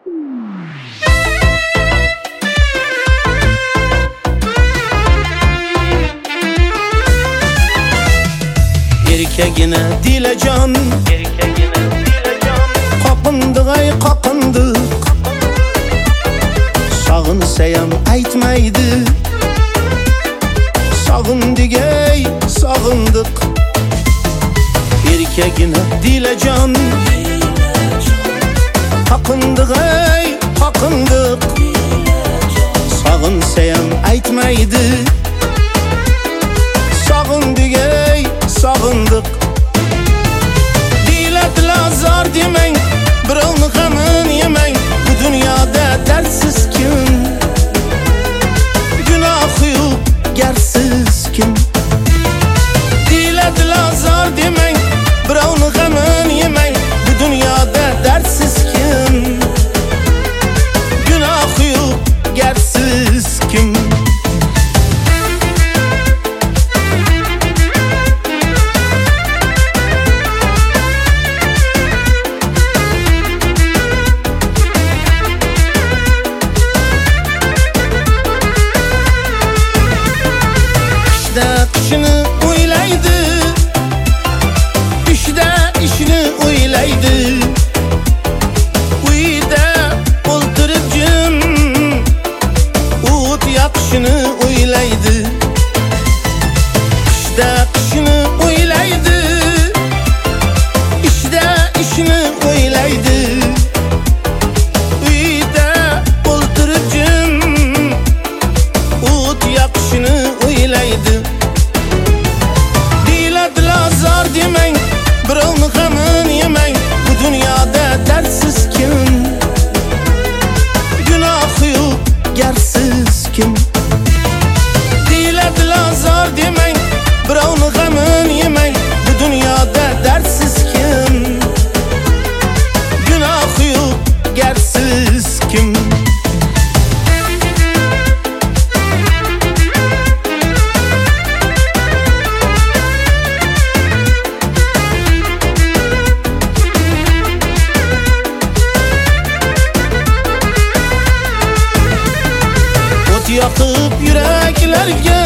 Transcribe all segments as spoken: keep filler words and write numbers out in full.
Erkegine dilecan, qoqindiq ay qoqindiq, sog'insayam aytmaydi, sog'indik ey sog'indiq. Erkegine dilecan, qoqindiq ay qoqindiq, sog'insayam aytmaydi, sog'indik ey sog'indiq. Diyladilar zor demang, birovni g'amini yemang, bu dunyoda dardsiz kim, gunohi yo'q garsiz kim. Diyladilar zor demang, birovni g'amini yemang, bu dunyoda dardsiz kim, gunohi yo'q garsiz kim. İşini o'ylaydi, ishda ishni o'ylaydi, uyda o'ltirib jim o't yoqishini o'ylaydi. Ishda ishni o'ylaydi, ishda ishni o'ylaydi, uyda o'ltirib jim o't yoqishini o'ylaydi. Zor demang, birovni g'amini yemang, bu dunyoda dardsiz kim, gunohi yo'q garsiz kim. Diyladilar zor demang, birovni g'amini yemang, bu dunyoda dardsiz kim, gunohi yo'q garsiz kim. Yoqib yuraklarga,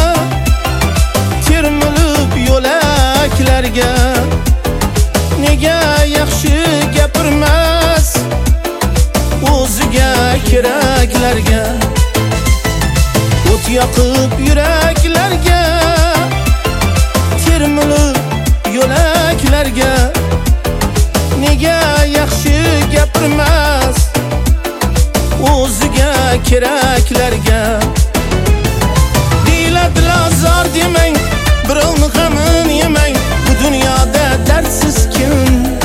termilib yo'laklarga, nega yaxshi gapirmas o'ziga keraklarga. O't yoqib yuraklarga, termilib yo'laklarga, nega yaxshi gapirmas o'ziga keraklarga. Diyladilar zor demang, birovni g'amini yemang, bu dunyoda dardsiz kim,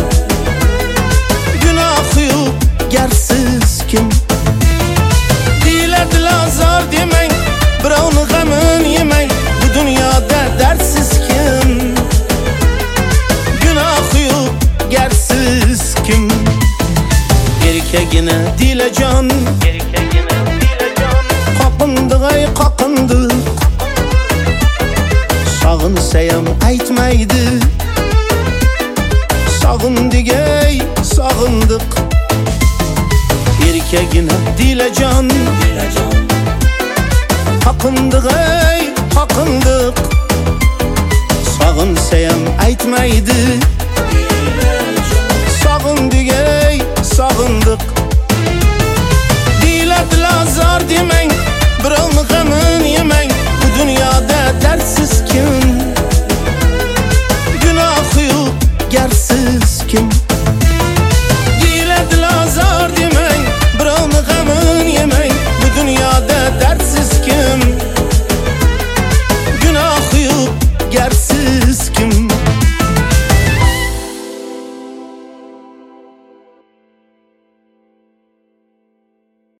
gunohi yo'q garsiz kim. Diyladilar zor demang, birovni g'amini yemang, bu dunyoda dardsiz kim, gunohi yo'q garsiz kim. Erkegine dilecan, qoqindiq ay qoqindiq, sog'insayam aytmaydi, sog'indik ey sog'indiq. Erkegine dilecan, qoqindiq ay qoqindiq, sog'insayam aytmaydi, sog'indik ey sog'indiq. Diyladilar zor demang, birovni g'amini yemang, bu dunyoda dardsiz kim, gunohi yo'q garsiz kim. Diyladilar zor demang, birovni g'amini yemang, bu dunyoda dardsiz kim, gunohi yo'q garsiz kim.